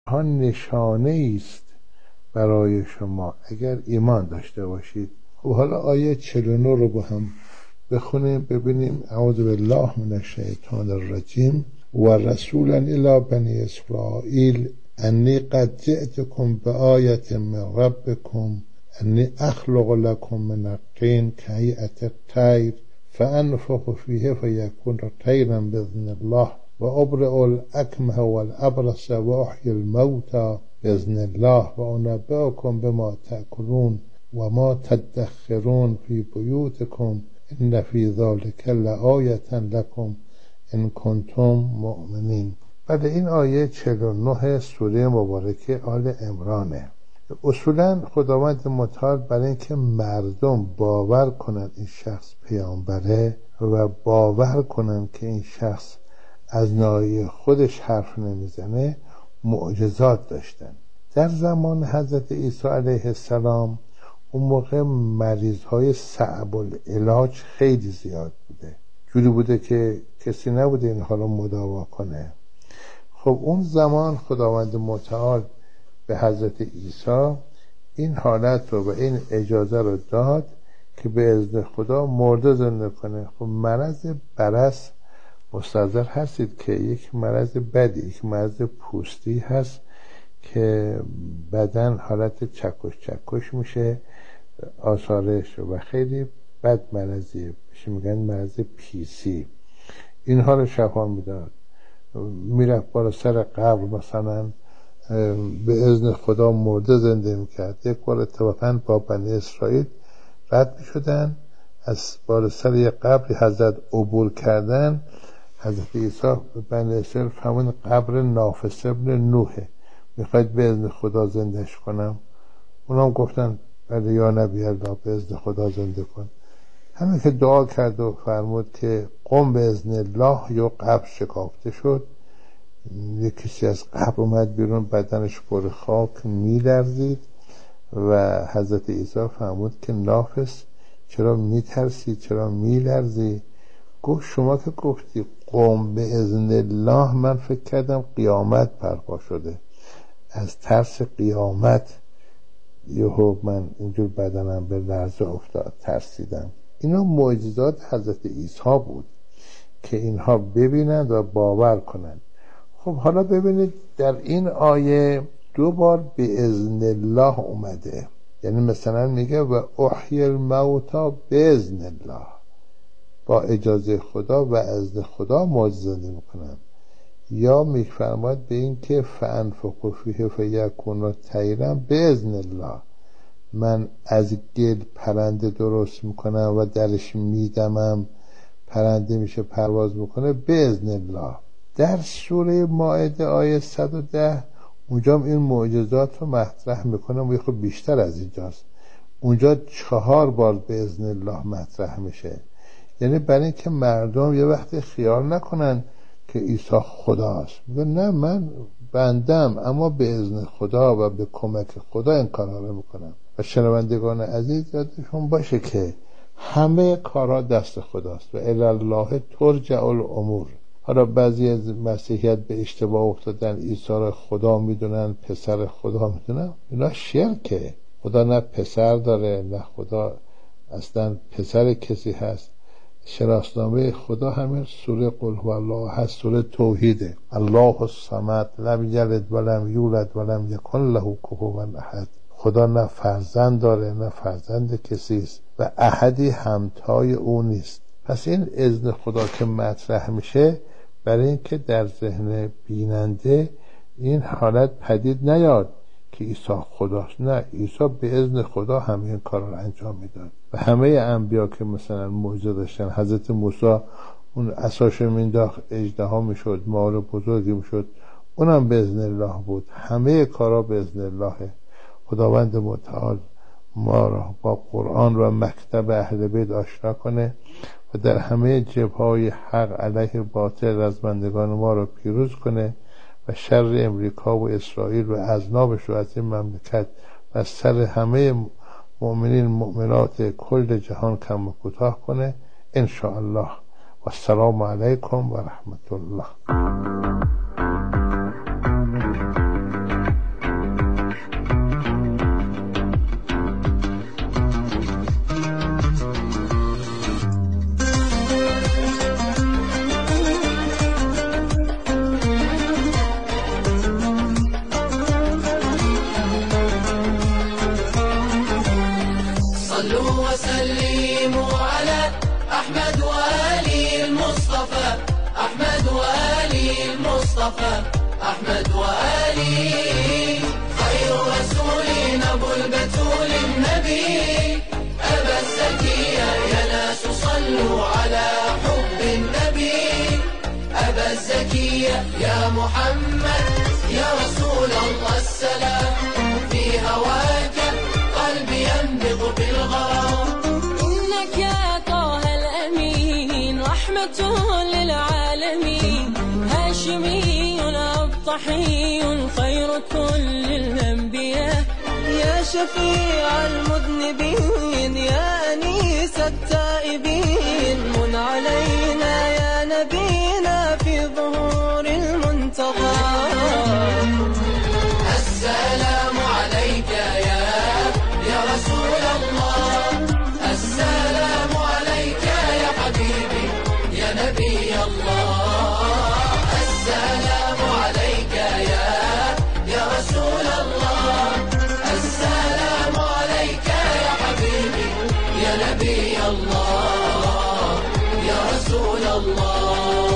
ها نشانه است برای شما اگر ایمان داشته باشید. خب حالا آیه 49 رو با هم بخونیم ببینیم. اعوذ بالله من الشیطان الرجیم و رسولا الی بنی اسرائیل انی قد جئتکم بآیة من ربکم انی اخلق لکم من الطین کهیئة الطیر فانفخ فیه فیکون طیرا باذن الله و ابرئ الاکمه والابرص و احیی الموتی باذن الله و انبئکم بما تأکلون و ما تدخرون فی بیوتکم ان فی ذلک لآیة لکم ان کنتم مؤمنین. بعد این آیه 49 سوره مبارکه آل عمرانه. اصولا خداوند متعال برای اینکه مردم باور کنند این شخص پیامبره و باور کنند که این شخص از ناحیه خودش حرف نمیزنه معجزات داشتن. در زمان حضرت عیسی علیه السلام اون موقع مریضهای صعب العلاج خیلی زیاد بوده، جوری بوده که کسی نبوده اینها رو مداوا کنه. خب اون زمان خداوند متعال به حضرت عیسی این حالت رو و این اجازه رو داد که به اذن خدا مرده زنده کنه. خب مرض برص مستحضر هستید که یک مرض بدی، یک مرض پوستی هست که بدن حالت چکش میشه آثارش و خیلی بد مرضیه، میگن مرض پیسی. اینها رو شفا میداد. میرفت بالا سر قبر مثلا به اذن خدا مرده زنده میکرد. یک بار اتفاقا با بنی اسرائیل رد میشدن، از بالا سر یک قبری حضرت عبور کردن. حضرت عیسی به بنی اسرائیل فرمود قبر نافس ابن نوحه، میخواید به اذن خدا زندهش کنم؟ اونا هم گفتن بله یا نبی الله به اذن خدا زنده کن. همین که دعا کرد و فرمود که قم به اذن الله، یا قبر شکافته شد. یک کسی از قبر اومد بیرون، بدنش پر خاک میلرزید و حضرت عیسی فرمود که نافس چرا میترسی، چرا میلرزی؟ گفت شما که گفتی قم به اذن الله، من فکر کردم قیامت برپا شده، از ترس قیامت یهو من اینجور بدنم به لرزه افتاد، ترسیدم. اینا معجزات حضرت عیسی بود که اینها ببینند و باور کنند. خب حالا ببینید در این آیه 2 بار به اذن الله اومده، یعنی مثلا میگه و احیی الموتی به اذن الله، با اجازه خدا و اذن خدا معجزه میکنم. یا میفرماید به این که فانفخ فیه فیکون طیرا به اذن الله، من از گل پرنده درست میکنم و درش میدمم، پرنده میشه پرواز میکنه به اذن الله. در سوره مائده آیه 110 اونجا این معجزات رو مطرح میکنم و خب بیشتر از اینجاست. اونجا 4 بار به اذن الله مطرح میشه، یعنی برای اینکه مردم یه وقت خیال نکنن که عیسی خداست. میگه نه، من بندم اما به اذن خدا و به کمک خدا این کارها رو میکنم. و شنوندگان عزیز یادشون باشه که همه کارها دست خداست و الی الله ترجع الامور. حالا بعضی از مسیحیت به اشتباه افتادن، عیسی را خدا میدونن، پسر خدا میدونن. اینا شرکه. خدا نه پسر داره نه خدا اصلا پسر کسی هست. شناسنامه خدا همین سوره قل هو الله هست، سوره توحیده. الله الصمد لم یلد ولم یولد ولم یکن له کفوا احد. خدا نه فرزند داره نه فرزند کسی است و احدی همتای او نیست. پس این اذن خدا که مطرح میشه برای اینکه در ذهن بیننده این حالت پدید نیاد که عیسی خداست. نه، عیسی به اذن خدا همه کار رو انجام میداد و همه انبیا که مثلا معجزه داشتن، حضرت موسی اون عصاش مینداخت اژدها میشد، مار بزرگی میشد، اونم به اذن الله بود. همه کارا به اذن الله. خداوند متعال ما را با قرآن و مکتب اهل بیت آشنا کنه و در همه جبهه‌های حق علیه باطل رزمندگان ما را پیروز کنه و شر امریکا و اسرائیل و اذنابش رو از این مملکت و از سر همه مؤمنین مؤمنات کل جهان کم و کوتاه کنه ان شاء الله. و السلام علیکم و رحمت الله. المصطفى أحمد وآلي، خير رسول أبو البتول النبي، أبا الزكية يا ناس صلوا على حب النبي، أبا الزكية يا محمد يا رسول الله السلام، في هواك قلبي ينبض بالغرام، إنك يا طه الأمين رحمة للعالمين، هاشمي أبطحي خير كل الأنبياء، يا شفيع المذنبين يا أنيس التائبين، من علينا يا نبينا في ظهور المنتظر. السلام عليك يا رسول الله، السلام عليك يا حبيبي يا نبي الله، السلام عليك يا رسول الله، السلام عليك يا حبيبي يا نبي الله يا رسول الله.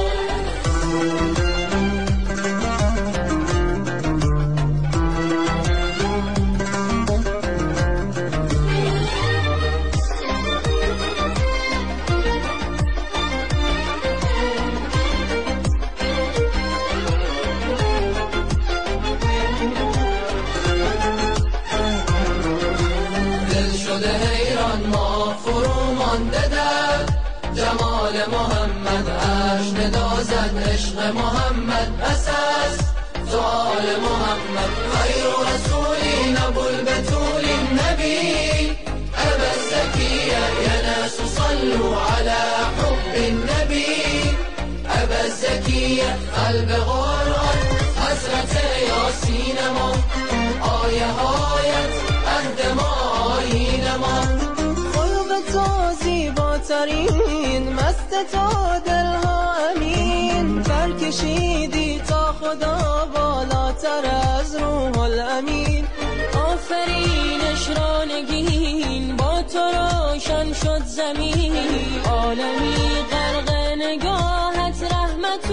جمال محمد عشق دازد عشق محمد اساس سؤال محمد، خير رسول ابو البتول النبي، ابا الزكية يا ناس صلوا على حب النبي، ابا الزكية قلب قرآن حسرت یاسین ما، آیه هایت عهد ما آیین ما، زیباترین مست تو دلها امین، برکشیدی تا خدا بالاتر از روح الامین، آفرینش را نگین با تو روشن شد زمین، عالمی غرق نگاهت رحمت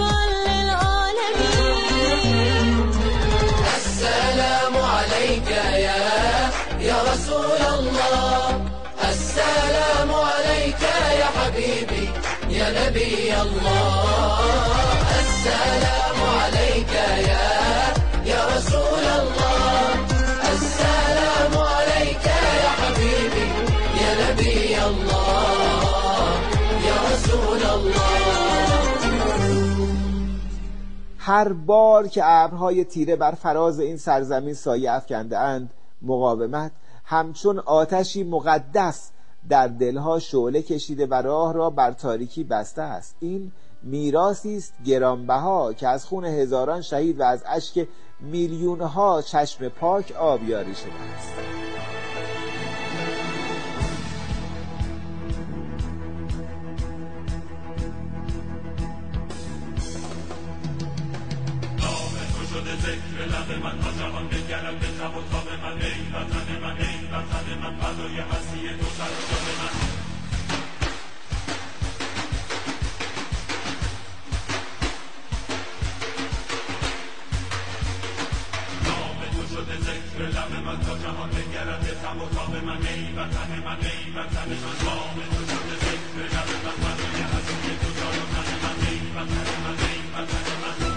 للعالمین. السلام علیک یا رسول الله، السلام عليك يا حبيبي يا نبي الله، السلام عليك يا رسول الله، السلام عليك يا حبيبي يا نبي الله يا رسول الله. هر بار که ابرهای تیره بر فراز این سرزمین سایه افکنده اند، مقاومت همچون آتشی مقدس در دلها شعله کشیده و راه را بر تاریکی بسته است. این میراثی است گرانبها که از خون هزاران شهید و از اشک میلیونها چشم پاک آبیاری شده است. ذکر لب من تا جهان بگرد به تب و تاب من، ای وطن من ای وطن من، فدای هستی تو سر و جان من. نام تو شده ذکر لب من تا جهان بگرد به تب و تاب من، ای وطن من ای وطن من، نام تو شده ذکر لب من، فدای هستی تو سر و جان من، ای وطن من ای وطن من.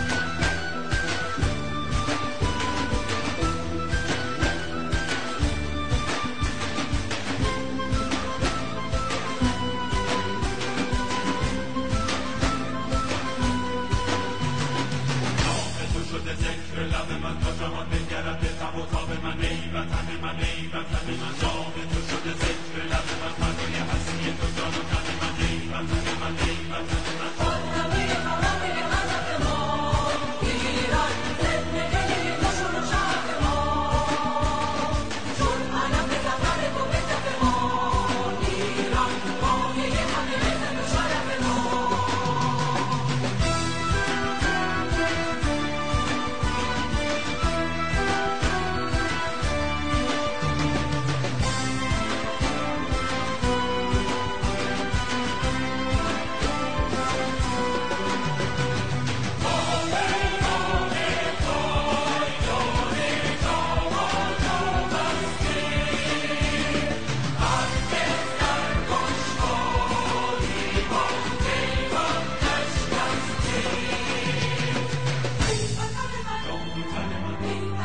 ذکر لب من تا جهان بگرد به تب و تاب من، ای وطن من ای وطن من، نام تو شده ذکر لب من، فدای هستی تو جان و تن من، ای وطن من ای وطن من.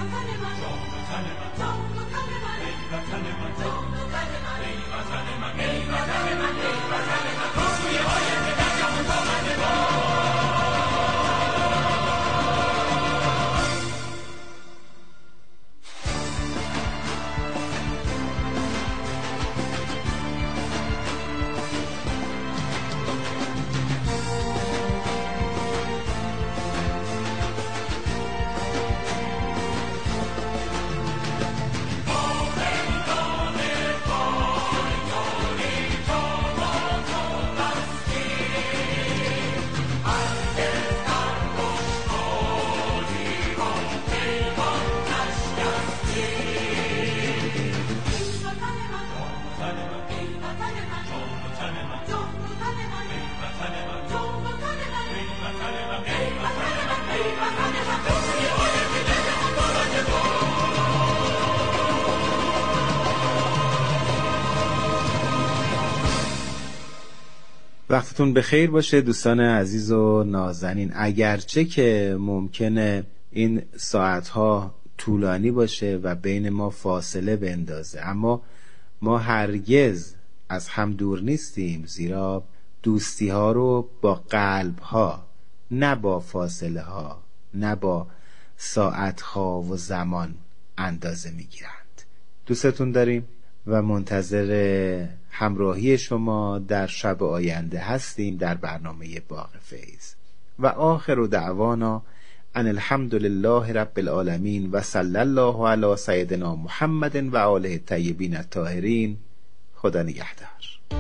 وقتتون بخیر باشه دوستان عزیز و نازنین. اگرچه که ممکنه این ساعتها طولانی باشه و بین ما فاصله بندازه، اما ما هرگز از هم دور نیستیم، زیرا دوستی ها رو با قلب ها، نه با فاصله ها، نه با ساعت ها و زمان اندازه میگیرند. دوستتون داریم و منتظر همراهی شما در شب آینده هستیم در برنامه باغ فیض. و آخر دعوانا ان الحمد لله رب العالمین و صلی الله علی سیدنا محمد و آله الطیبین الطاهرین. خدا نگهدار.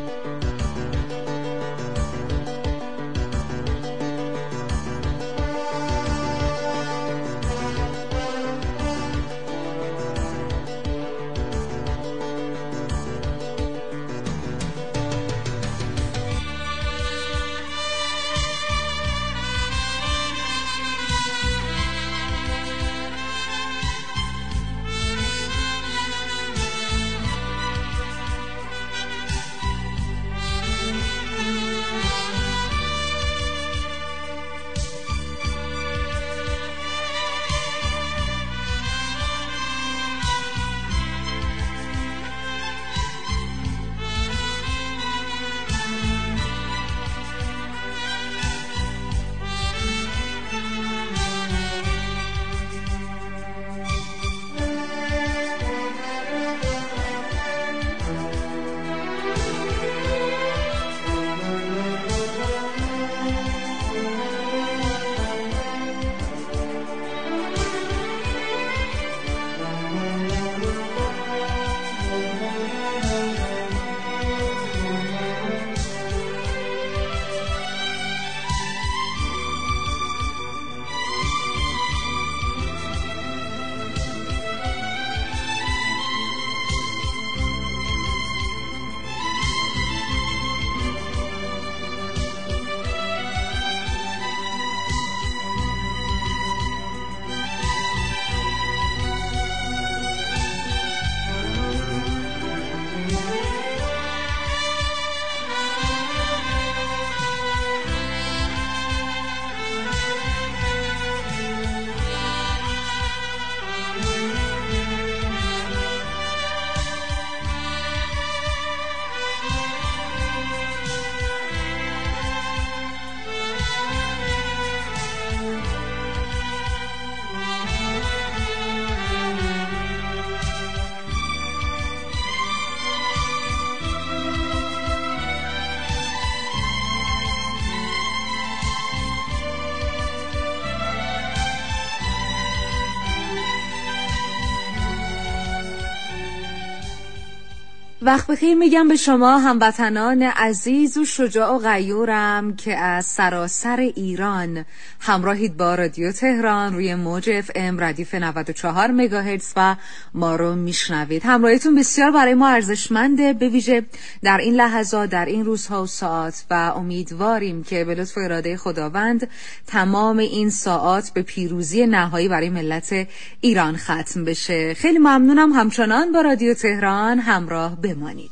وقت بخیر میگم به شما هموطنان عزیز و شجاع و غیورم که از سراسر ایران همراهید با رادیو تهران روی موج FM ردیف 94 مگاهرتز و ما رو میشنوید. همراهیتون بسیار برای ما ارزشمنده، به ویژه در این لحظات، در این روزها و ساعات، و امیدواریم که به لطف و اراده خداوند تمام این ساعات به پیروزی نهایی برای ملت ایران ختم بشه. خیلی ممنونم همچنان با رادیو تهران همراه بمانید.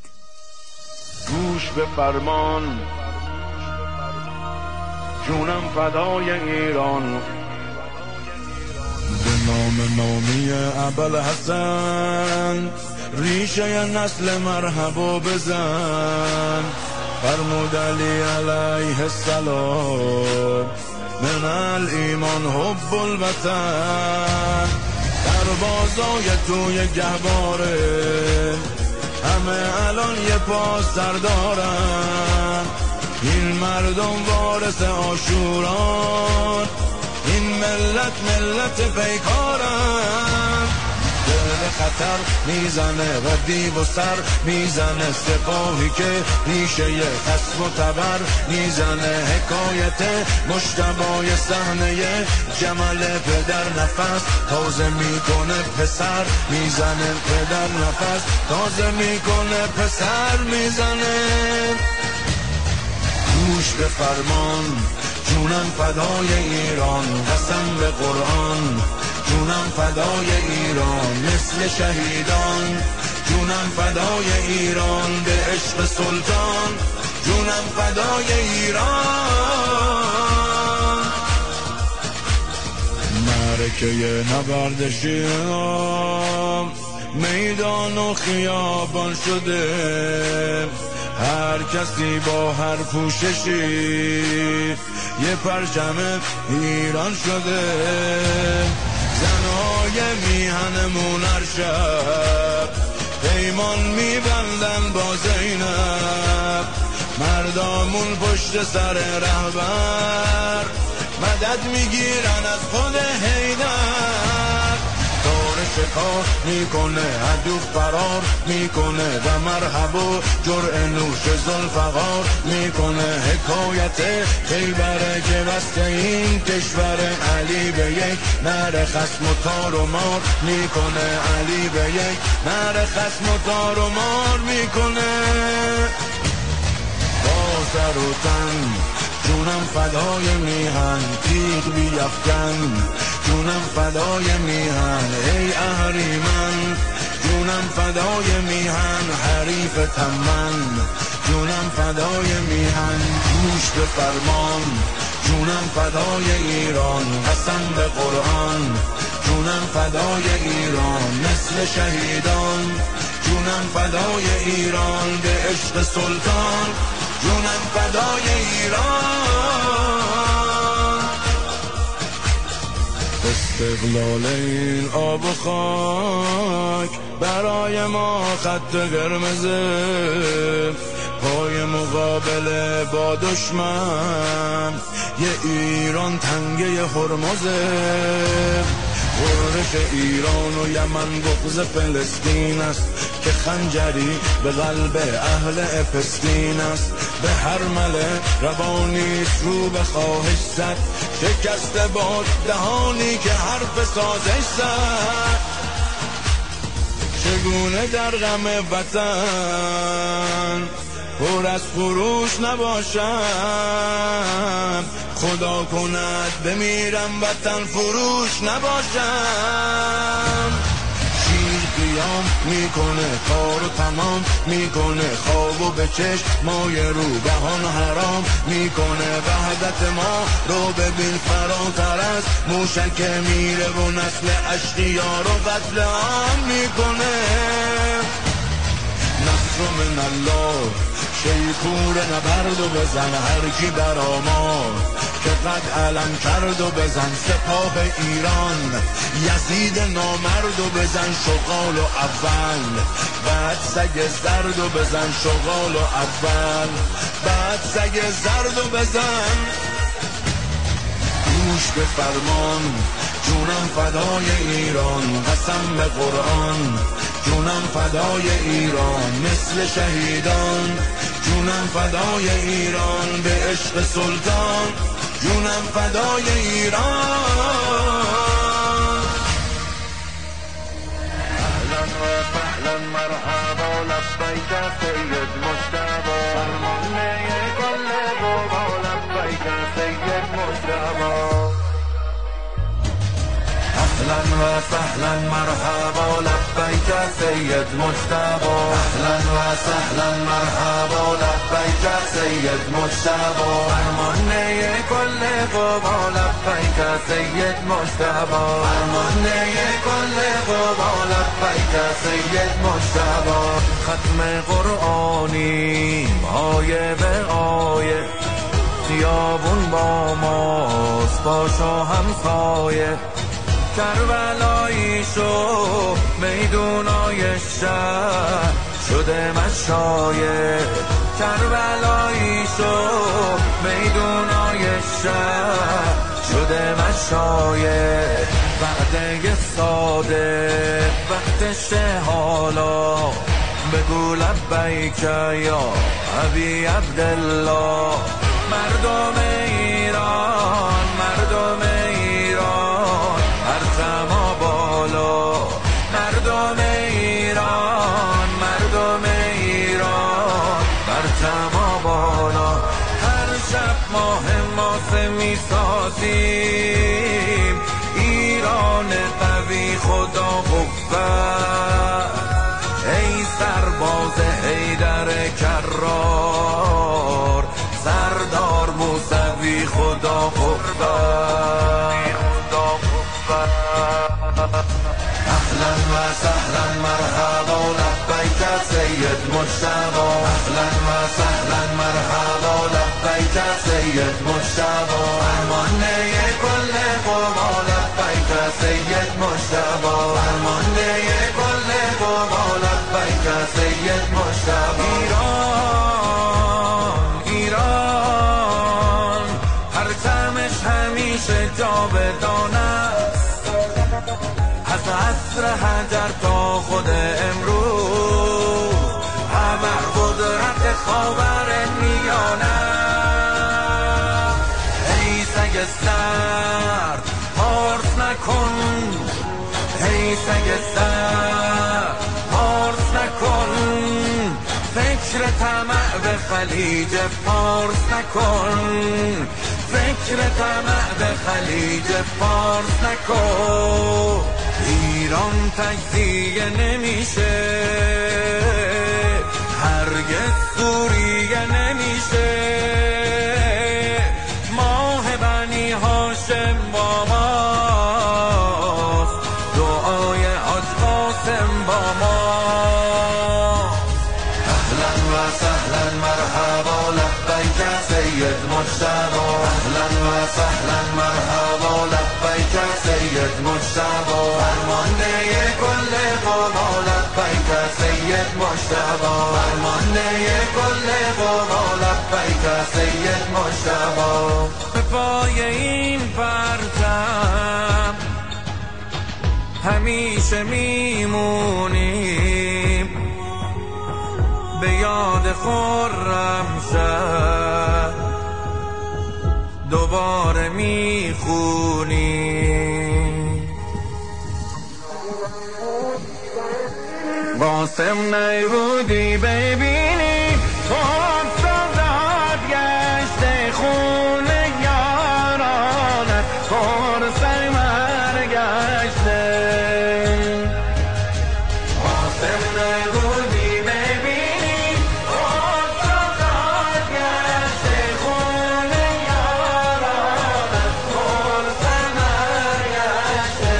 گوش به فرمان، جونم فدای ایران. نامی ابوالحسن ریشه نسل مرحبا بزن. فرمود علی علیه السلام من الایمان حب الوطن. در بازای توی گهواره همه الان یه پا سر دارن. این مردم وارث عاشوران، این ملت پیکارن. دل خطر میزنه و دیو و سر میزنه، سپاهی که ریشه خصم و تبر میزنه. حکایت مجتبی صحنه جمل پدر نفس تازه میکنه پسر میزنه. پدر نفس تازه میکنه پسر میزنه. گوش به فرمان جونم فدای ایران، قسم به قرآن جونم فدای ایران. مثل شهیدان جونم فدای ایران، به عشق سلطان جونم فدای ایران. معرکه نبرد شیران میدان و خیابان شده، هر کسی با هر پوششی یه پرچم ایران شده. زنهای میهنمون هر شب پیمان میبندن با زینب، مردامون پشت سر رهبر مدد میگیرن از خود حیدر. دور شکار میکنه عدو فرار میکنه و مرحبا جرعه نوش ذوالفقار میکنه. حکایت خیبره که بسته این کشور، علی به یک نره خصم و تار و مار میکنه. علی به یک نره خصم و تار و مار میکنه. با سر و تن جونم فدای میهن، تیغ بیفکن جونم فدای میهن. ای اهریمن جونم فدای میهن، حریف تمن جونم فدای میهن. گوش به فرمان جونم فدای ایران، قسم به قرآن جونم فدای ایران. مثل شهیدان جونم فدای ایران، به عشق سلطان جونم فدای ایران. استقلال این آب و خاک برای ما خط قرمزه، پای مقابله با دشمن یه ایران تنگه هرمزه. غرش ایران و یمن بغض فلسطین است، که خنجری به قلب اهل افسطین است. به هر مله روانیست رو به خواهش زد، شکسته باد دهانی که حرف سازش زد. چگونه در غم وطن پر از خروش نباشم، خدا کند بمیرم وطن فروش نباشم. شیر قیام میکنه کار و تمام میکنه، خواب و به چشم مای رو بهان حرام میکنه. وحدت ما رو ببین فراتر از موشک میره و نسل اشقیا رو قتل عام میکنه. نصر من الله شیپور نبرد و بزن هر کی برا ما، که قد علم کرد و بزن سپاه ایران. یزید نامرد و بزن شغال و اول، بعد سگ زرد و بزن شغال و اول، بعد سگ زرد و بزن. گوش به فرمان جونم فدای ایران، قسم به قرآن جونم فدای ایران. مثل شهیدان جونم فدای ایران، به عشق سلطان جونم فدای ایران. اهلا و سهلا مرحبا لبیک سید مجتبی، فرمانده کل بابا لبیک سید مجتبی. اهلا و و سهلا مرحبا لبیک سید مجتبی اهلا و سهلا مرحبا لبیک سید مجتبی فرمانده کل قوا لبیک سید مجتبی فرمانده کل قوا لبیک سید مجتبی ختم قرآنی آیه به آیه خیابون با ماست با شاه همسایه کربلایی شو میدونای شهر شده مشایه کربلایی شو میدونای شهر شده مشایه وعده صادق وقتش حالا بگو لبیک یا ابی عبدالله مردم ایران مردم ایران پرچم بالا مردم ایران مردم ایران پرچم بالا هر شب ماه ماسه میسازیم ایران قوی خدا قوت ای سرباز حیدر کرار سردار موسوی خدا قوت اهلا و سهلا مرحبا لبیک سید مجتبی اهلا و سهلا مرحبا لبیک سید مجتبی فرمانده کل قوا لبیک سید مجتبی فرمانده کل قوا لبیک سید مجتبی ایران پرچمش همیشه جاودان است از عصر حجر تا خود امروز ابر قدرت خاور میانه ای سگ سر پارس نکن ای سگ سر پارس نکن فکر طمع به خلیج فارس نکن فکر طمع به خلیج فارس نکن ایران تجزیه نمیشه هرگز سوریه نمیشه ماه بنی هاشم با ماست دعای حاج قاسم با ماست اهلا و سهلا مرحبا لبیک سید مجتبی اهلا و سهلا مرحبا لبیک سید مجتبی فرمانده کل قوا لبیک سید مجتبی فرمانده کل قوا لبیک سید مجتبی به پای این پرچم همیشه میمونیم به یاد خرمشهر دوباره میخونیم قاسم نیبودی ببینی خود سازاد گشته خونه یارانت خورسای مرگشته قاسم نیبودی ببینی خود سازاد گشته خونه یارانت خورسای مرگشته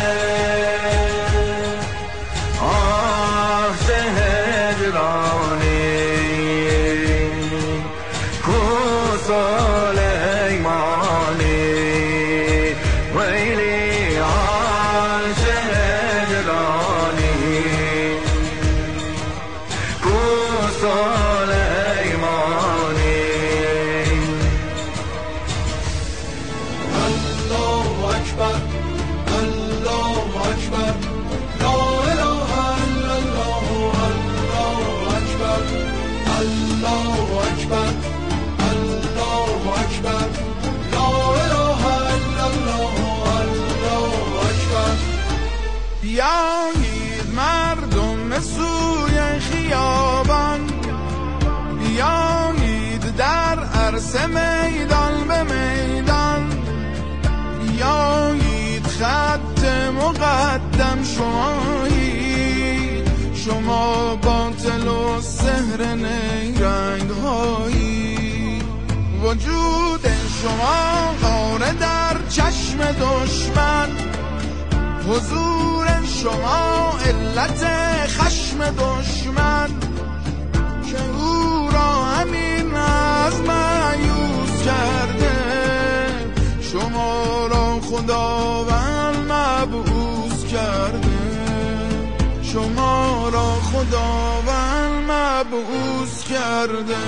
بیایید مردم سوی خیابان، بیایید در عرصه میدان به میدان، بیایید خط مقدم شمایی، شما باطل و سحر نیرنگ هایی. وجود شما غاره در چشم دشمن، حضور شما علت خشم دشمن، که او را همین از مایوس کرده، شما را خداوند مبعوث کرده، شما را خداوند مبعوث کرده.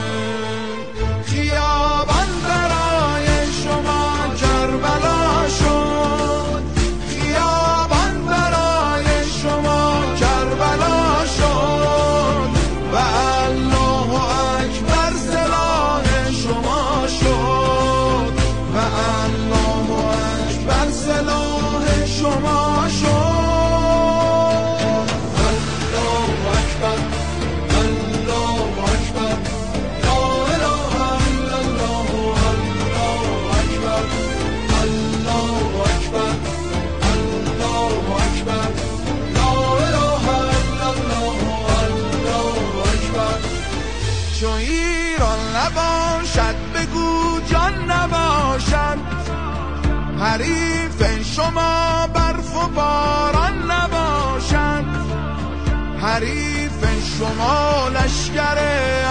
خیابان برای شما کربلا شد، خیابان برای شما کربلا شد، و الله اکبر سلاح شما شد، و الله اکبر سلاح شما شد. چو ایران نباشد بگو جان نباشد، حریف شما برف و باران نباشد، حریف شما لشکر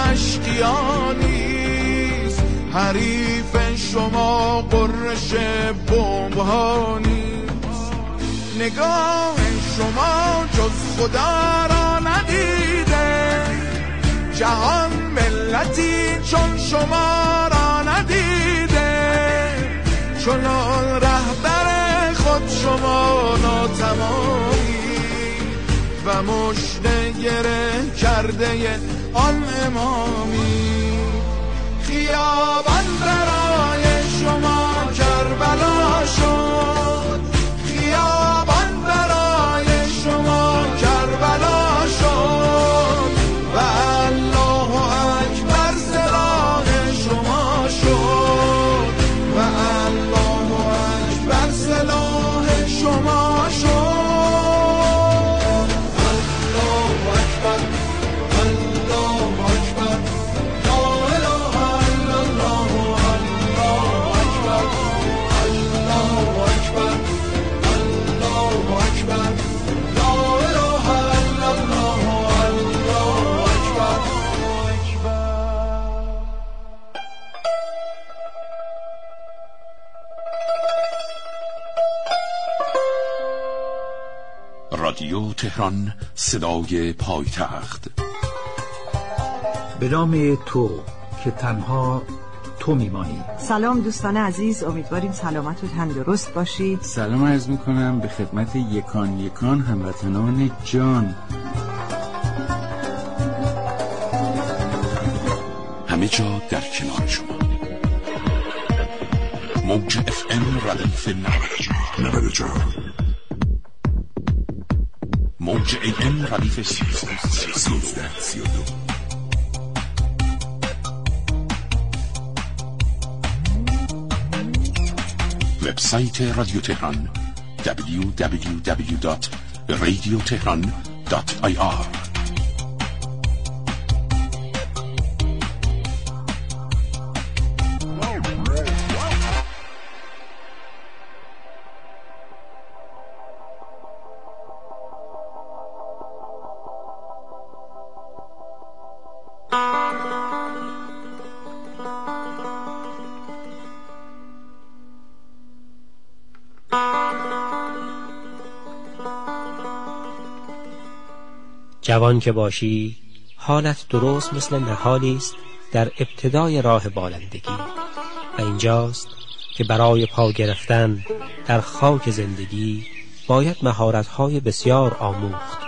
اشکیانیست، حریف شما قرش بمب‌ها نیست. نگاه شما جز خدا را ندیده، جهان ملتی چون شما را ندیده، چنان رهبر خود شما ناتمامی، و مژده گره کرده آن امامی. خیابان برای شما کربلا شد، خیابان برای شما کربلا شد، و الله اکبر سلاح شما شد، و الله اکبر سلاح شما شد. الله اکبر، الله اکبر، لا اله الا الله، الله اکبر، الله اکبر، الله اکبر، لا اله الا الله، الله اکبر. رادیو تهران، صدای پایتخت. به نام تو که تنها تو میمانی. سلام دوستان عزیز، امیدواریم سلامت و تندرست باشید. سلام عرض میکنم به خدمت یکان یکان هموطنان جان. همه جا در کنار شما. موج FM ردیف 94، موج AM ردیف 1332. وبسایت رادیو تهران www.radiotehran.ir. جوان که باشی حالت درست مثل نهالی است در ابتدای راه بالندگی، و اینجاست که برای پا گرفتن در خاک زندگی باید مهارت‌های بسیار آموخت.